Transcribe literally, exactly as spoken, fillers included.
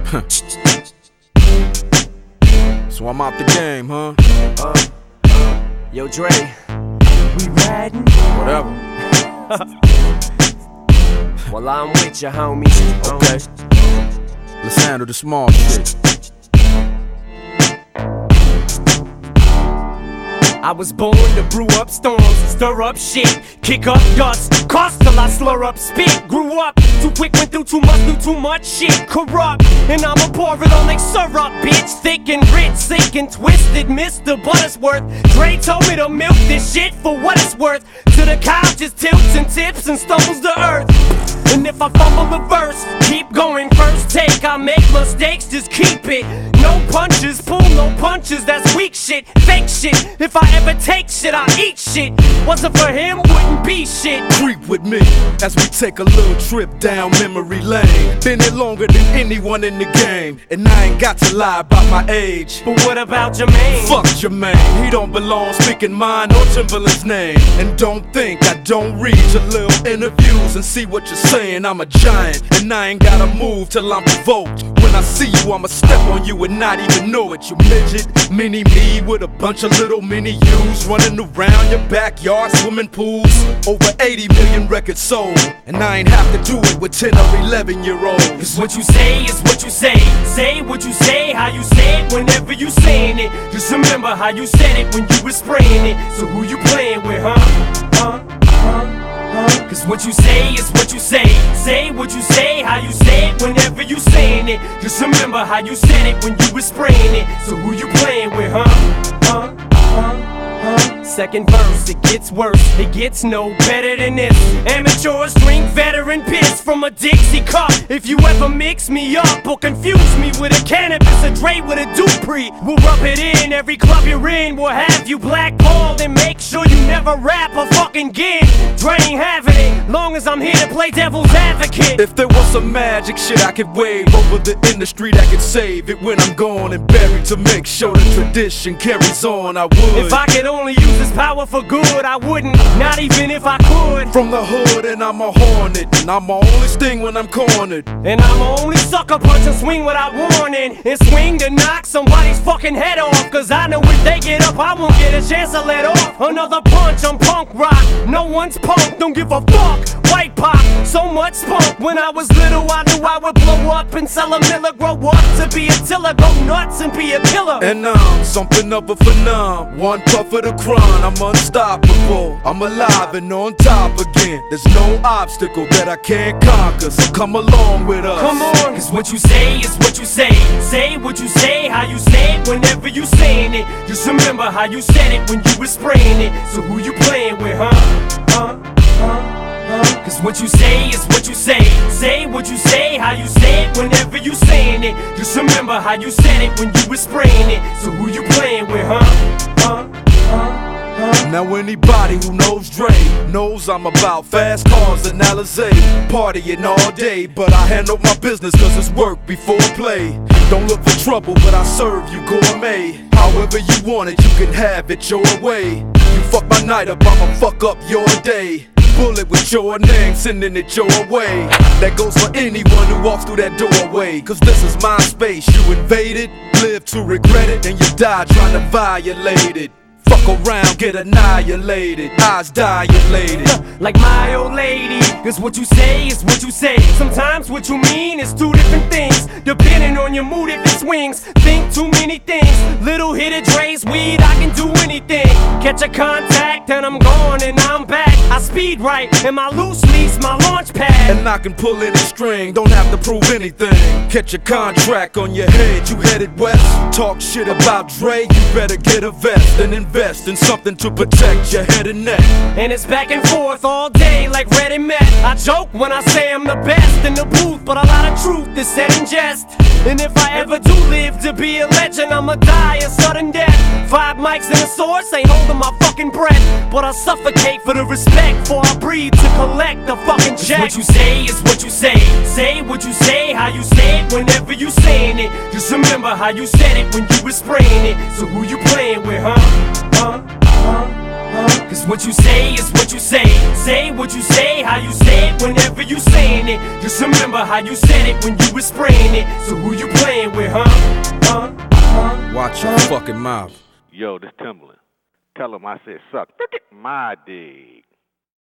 So I'm out the game, huh? Uh, yo, Dre, we riding? Whatever. Well, I'm with you, homies. Okay. Let's handle the small shit. I was born to brew up storms, stir up shit, kick up dust, cost till I slur up spit. Grew up too quick, went through too much, knew too much shit. Corrupt, and I'ma pour it on like syrup, bitch. Thick and rich, sick and twisted, Mister Buttersworth. Dre told me to milk this shit for what it's worth. To the couch just tilts and tips and stumbles to earth. And if I fumble a verse, keep going, first take. I make mistakes, just keep it. No punches, pull no punches, that's weak shit, fake shit. If I ever take shit, I eat shit. Wasn't for him, wouldn't be shit. Creep with me as we take a little trip down memory lane. Been here longer than anyone in the game, and I ain't got to lie about my age. But what about Jermaine? Fuck Jermaine, he don't belong speaking mine or Timberland's name. And don't think I don't read your little interviews and see what you're saying. I'm a giant, and I ain't gotta move till I'm provoked. When I see you, I'ma step on you and not even know it. You midget, mini me with a bunch of little mini yous running around your backyard, swimming pools. Over eighty million records sold, and I ain't have to do it with ten or eleven year olds. Cause what you say is what you say. Say what you say, how you say it whenever you saying it. Just remember how you said it when you was spraying it. So who you playing with, huh? Huh? Huh? Cause what you say is what you say. Say what you say, how you say it whenever you saying it. Just remember how you said it when you was spraying it. So who you playing with, huh? Huh? Huh? Huh? Second verse, it gets worse, it gets no better than this. Amateurs drink veteran piss from a Dixie cup. If you ever mix me up or confuse me with a cannabis, a Dre with a Dupree, we'll rub it in. Every club you're in will have you blackballed, and make sure you never rap a fucking gig. Dre ain't having it, long as I'm here to play devil's advocate. If there was some magic shit I could wave over the industry that could save it when I'm gone and buried, to make sure the tradition carries on, I would. If I could only use this power for good, I wouldn't, not even if I could. From the hood, and I'm a hornet, and I'm only sting when I'm cornered. And I'm only sucker punch and swing without warning, and swing to knock somebody's fucking head off. Cause I know if they get up, I won't get a chance to let off. Another punch, I'm punk rock, no one's punk, don't give a fuck. White pop, so much spunk. When I was little, I knew I would blow up and sell a miller. Grow up to be a tiller, go nuts and be a killer. And I'm something of a phenom, one puff of the crown, I'm unstoppable. I'm alive and on top again. There's no obstacle that I can't conquer, so come along with us. Come on, cause what you say is what you say. Say what you say, how you say it whenever you saying it. Just remember how you said it when you was spraying it. So who you playing with, huh? Huh? Huh? Cause what you say is what you say. Say what you say, how you say it whenever you saying it. Just remember how you said it when you was spraying it. So who you playing with, huh? Huh? Huh? Now anybody who knows Dre knows I'm about fast cars and Alizé, partying all day, but I handle my business cause it's work before play. Don't look for trouble, but I serve you gourmet. However you want it, you can have it your way. You fuck my night up, I'ma fuck up your day. Bullet with your name, sending it your way. That goes for anyone who walks through that doorway. Cause this is my space, you invaded, live to regret it, and you die trying to violate it. Fuck around, get annihilated, eyes dilated. Like my old lady, cause what you say is what you say. Sometimes what you mean is two different things, depending on your mood if it swings. Think too many things, little hit of Dre's weed, I can do anything. Catch a contact and I'm gone and I'm back. I speed right and my loose lease, my launch pad. And I can pull any string, don't have to prove anything. Catch a contract on your head, you headed west. Talk shit about Dre, you better get a vest and invest in something to protect your head and neck. And it's back and forth all day like Red and Met. I joke when I say I'm the best in the booth, but a lot of truth is said in jest. And if I ever do live to be a legend, I'ma die a sudden death. Five mics and a source, ain't holding my fucking breath, but I suffocate for the respect, for I breathe to collect the fucking check. What you say is what you say. Say what you say, how you say it whenever you saying it. Just remember how you said it when you was spraying it. So who you playing with, huh? Huh? Huh? Cause what you say is what you say. Say what you say, how you say it whenever you saying it. Just remember how you said it when you was spraying it. So who you playing with, huh? Huh? Huh? Watch your fucking mouth. Yo, this Timbaland. Tell him I said suck my dick.